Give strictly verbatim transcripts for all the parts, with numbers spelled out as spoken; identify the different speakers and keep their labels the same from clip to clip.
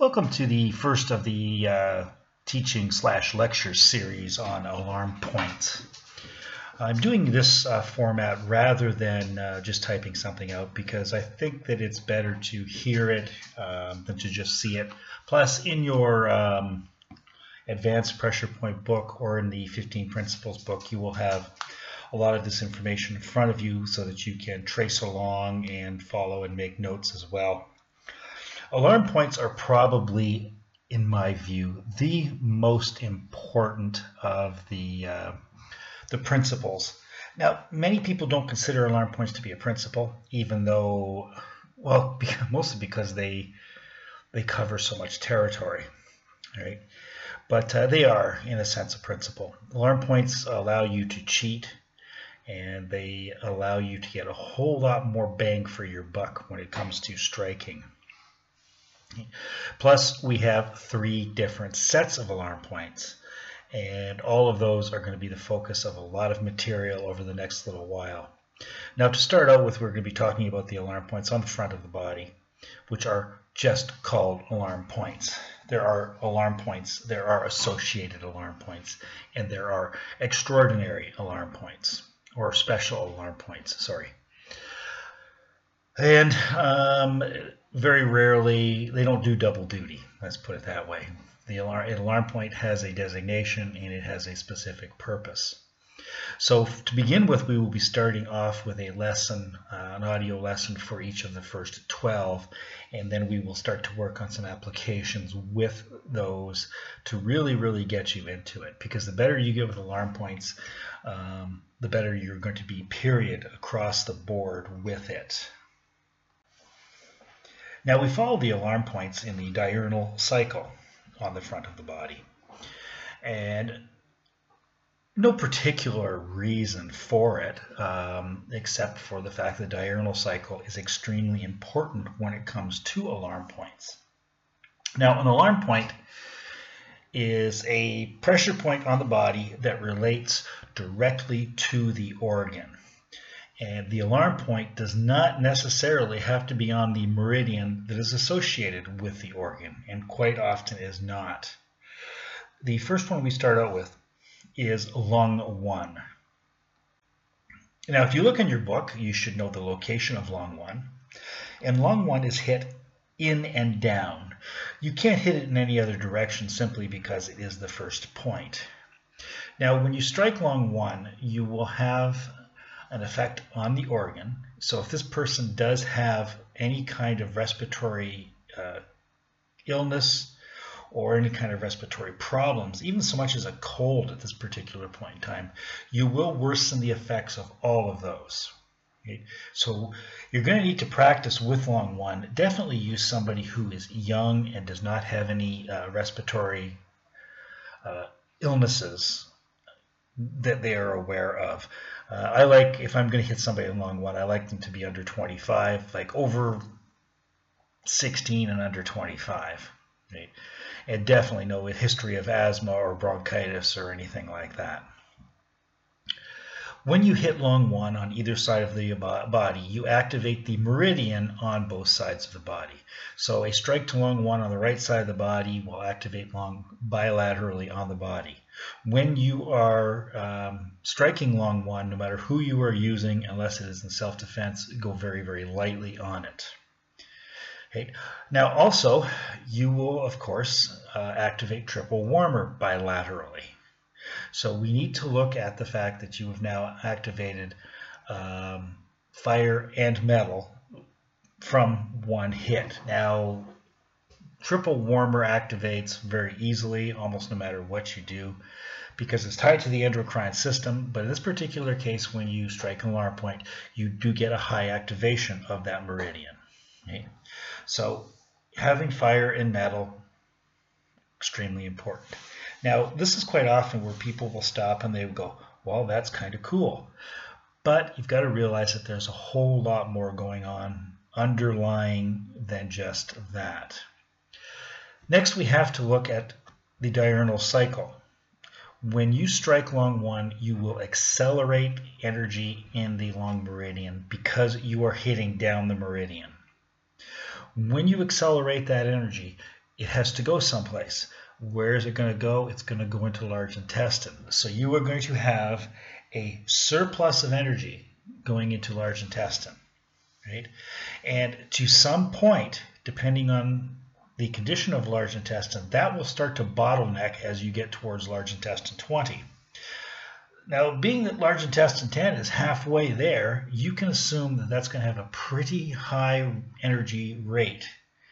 Speaker 1: Welcome to the first of the uh, teaching slash lecture series on alarm points. I'm doing this uh, format rather than uh, just typing something out because I think that it's better to hear it um, than to just see it. Plus, in your um, advanced pressure point book or in the fifteen principles book, you will have a lot of this information in front of you so that you can trace along and follow and make notes as well. Alarm points are probably, in my view, the most important of the uh, the principles. Now, many people don't consider alarm points to be a principle, even though, well, mostly because they they cover so much territory, right? But uh, they are, in a sense, a principle. Alarm points allow you to cheat, and they allow you to get a whole lot more bang for your buck when it comes to striking. Plus, we have three different sets of alarm points, and all of those are going to be the focus of a lot of material over the next little while. Now, to start out with, we're going to be talking about the alarm points on the front of the body, which are just called alarm points. There are alarm points, there are associated alarm points, and there are extraordinary alarm points, or special alarm points, sorry. And um, very rarely, they don't do double duty, let's put it that way. The alarm, an alarm point has a designation and it has a specific purpose. So to begin with, we will be starting off with a lesson, uh, an audio lesson for each of the first twelve, and then we will start to work on some applications with those to really, really get you into it. Because the better you get with alarm points, um, the better you're going to be, period, across the board with it. Now, we follow the alarm points in the diurnal cycle on the front of the body. And no particular reason for it, um, except for the fact that the diurnal cycle is extremely important when it comes to alarm points. Now, an alarm point is a pressure point on the body that relates directly to the organ. And the alarm point does not necessarily have to be on the meridian that is associated with the organ, and quite often is not. The first one we start out with is lung one. Now, if you look in your book, you should know the location of lung one. And lung one is hit in and down. You can't hit it in any other direction simply because it is the first point. Now, when you strike lung one, you will have an effect on the organ. So if this person does have any kind of respiratory uh, illness or any kind of respiratory problems, even so much as a cold at this particular point in time, you will worsen the effects of all of those. Okay? So you're going to need to practice with lung one. Definitely use somebody who is young and does not have any uh, respiratory uh, illnesses that they are aware of. Uh, I like, if I'm going to hit somebody in lung one, I like them to be under twenty-five, like over sixteen and under twenty-five. Right? And definitely no history of asthma or bronchitis or anything like that. When you hit lung one on either side of the body, you activate the meridian on both sides of the body. So a strike to lung one on the right side of the body will activate lung bilaterally on the body. When you are um, striking lung one, no matter who you are using, unless it is in self-defense, go very, very lightly on it. Okay. Now also, you will, of course, uh, activate triple warmer bilaterally. So we need to look at the fact that you have now activated um, fire and metal from one hit. Now, triple warmer activates very easily, almost no matter what you do, because it's tied to the endocrine system. But in this particular case, when you strike an alarm point, you do get a high activation of that meridian. Okay? So having fire and metal, extremely important. Now, this is quite often where people will stop and they will go, well, that's kind of cool. But you've got to realize that there's a whole lot more going on underlying than just that. Next, we have to look at the diurnal cycle. When you strike lung one, you will accelerate energy in the lung meridian because you are hitting down the meridian. When you accelerate that energy, it has to go someplace. Where is it going to go? It's going to go into large intestine. So you are going to have a surplus of energy going into large intestine, right? And to some point, depending on the condition of large intestine, that will start to bottleneck as you get towards large intestine twenty. Now, being that large intestine ten is halfway there, you can assume that that's going to have a pretty high energy rate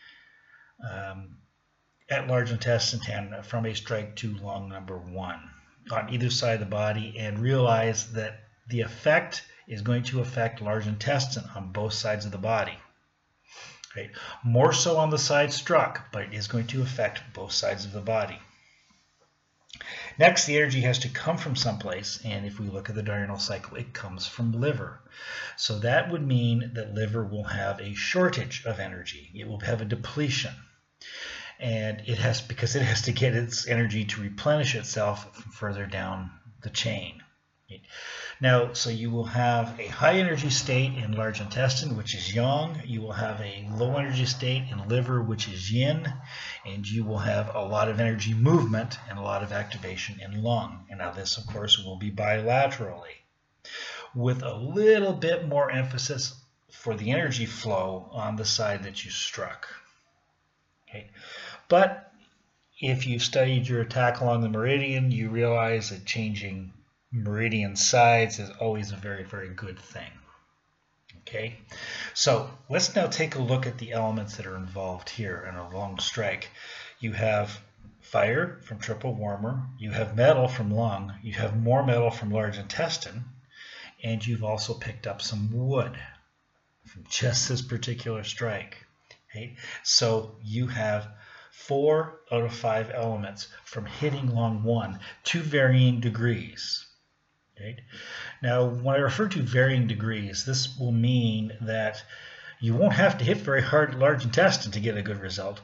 Speaker 1: um, at large intestine ten from a strike to lung number one on either side of the body, and realize that the effect is going to affect large intestine on both sides of the body. Right? More so on the side struck, but it is going to affect both sides of the body. Next, the energy has to come from someplace, and if we look at the diurnal cycle, it comes from liver. So that would mean that liver will have a shortage of energy. It will have a depletion, and it has because it has to get its energy to replenish itself from further down the chain. Now, so you will have a high energy state in large intestine, which is yang. You will have a low energy state in liver, which is yin. And you will have a lot of energy movement and a lot of activation in lung. And now this, of course, will be bilaterally, with a little bit more emphasis for the energy flow on the side that you struck. Okay. But if you've studied your attack along the meridian, you realize that changing meridian sides is always a very, very good thing. Okay, so let's now take a look at the elements that are involved here in a lung strike. You have fire from triple warmer, you have metal from lung, you have more metal from large intestine, and you've also picked up some wood from just this particular strike. Okay, so you have four out of five elements from hitting lung one to varying degrees. Right? Now, when I refer to varying degrees, this will mean that you won't have to hit very hard at large intestine to get a good result,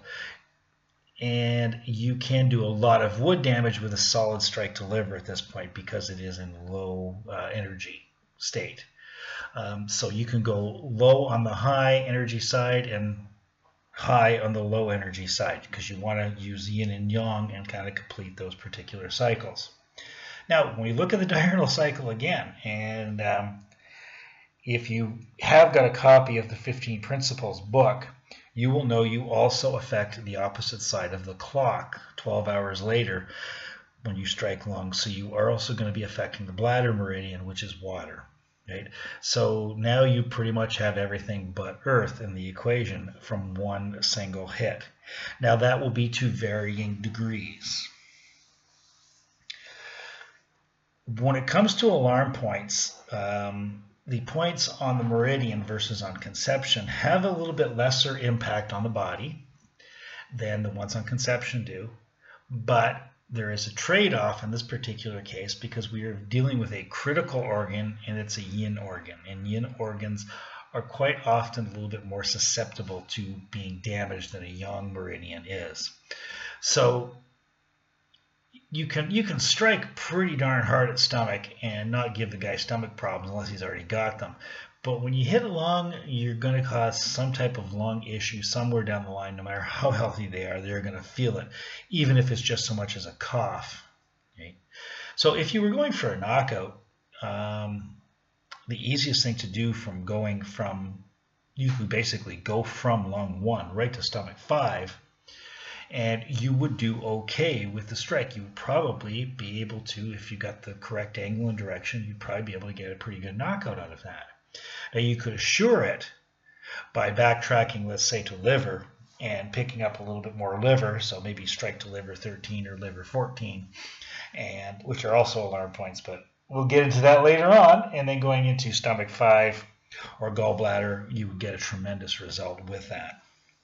Speaker 1: and you can do a lot of wood damage with a solid strike to liver at this point because it is in low uh, energy state. Um, so you can go low on the high energy side and high on the low energy side because you want to use yin and yang and kind of complete those particular cycles. Now, when we look at the diurnal cycle again, and um, if you have got a copy of the fifteen Principles book, you will know you also affect the opposite side of the clock twelve hours later when you strike lung. So you are also going to be affecting the bladder meridian, which is water. Right? So now you pretty much have everything but earth in the equation from one single hit. Now that will be to varying degrees. When it comes to alarm points, um, the points on the meridian versus on conception have a little bit lesser impact on the body than the ones on conception do, but there is a trade-off in this particular case because we are dealing with a critical organ and it's a yin organ, and yin organs are quite often a little bit more susceptible to being damaged than a yang meridian is. So You can you can strike pretty darn hard at stomach and not give the guy stomach problems unless he's already got them. But when you hit lung, you're going to cause some type of lung issue somewhere down the line. No matter how healthy they are, they're going to feel it, even if it's just so much as a cough. Okay? So if you were going for a knockout, um, the easiest thing to do from going from, you could basically go from lung one right to stomach five, and you would do okay with the strike. You would probably be able to, if you got the correct angle and direction, you'd probably be able to get a pretty good knockout out of that. Now you could assure it by backtracking, let's say, to liver and picking up a little bit more liver, so maybe strike to liver thirteen or liver fourteen, and which are also alarm points, but we'll get into that later on. And then going into stomach five or gallbladder, you would get a tremendous result with that.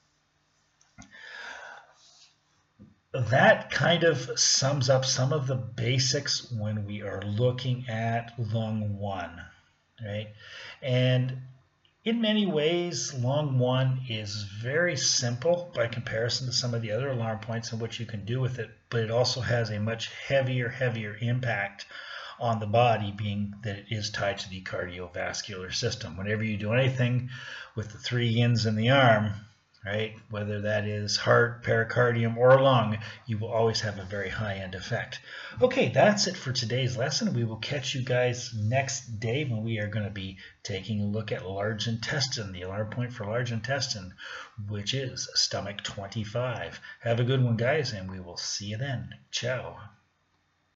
Speaker 1: That kind of sums up some of the basics when we are looking at lung one, right? And in many ways, lung one is very simple by comparison to some of the other alarm points and what you can do with it, but it also has a much heavier, heavier impact on the body, being that it is tied to the cardiovascular system. Whenever you do anything with the three yins in the arm, right? Whether that is heart, pericardium, or lung, you will always have a very high-end effect. Okay, that's it for today's lesson. We will catch you guys next day when we are going to be taking a look at large intestine, the alarm point for large intestine, which is stomach twenty-five. Have a good one, guys, and we will see you then. Ciao.